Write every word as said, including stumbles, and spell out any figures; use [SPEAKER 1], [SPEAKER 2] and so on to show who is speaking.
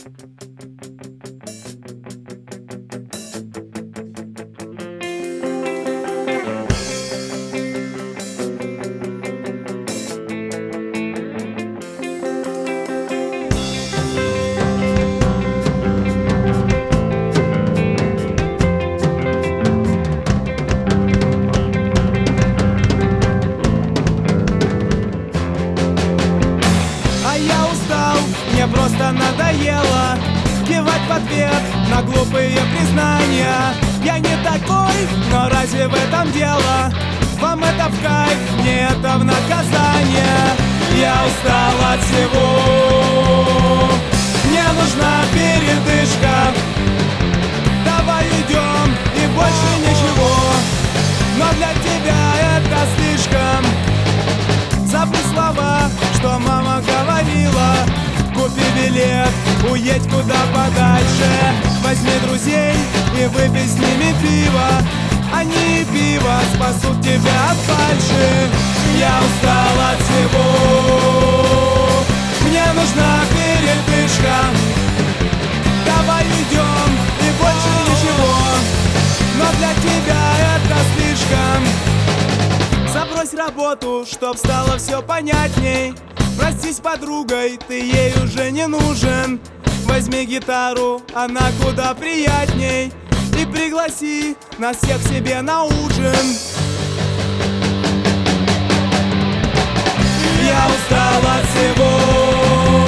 [SPEAKER 1] Мне просто надоело кивать в ответ на глупые признания. Я не такой, но разве в этом дело? Вам это в кайф, мне это в наказание. Я устал от всего, мне нужна передышка. Давай идем и больше ничего, но для тебя это слишком. Забудь слова, что мама говорила. Купи билет, уедь куда подальше. Возьми друзей и выпей с ними пиво. Они и пиво спасут тебя от фальши. Я устал от всего, мне нужна передышка. Давай идем и больше ничего, но для тебя это слишком. Забрось работу, чтоб стало все понятней. Простись с подругой, ты ей уже не нужен. Возьми гитару, она куда приятней. И пригласи нас всех к себе на ужин. Я устал от всего,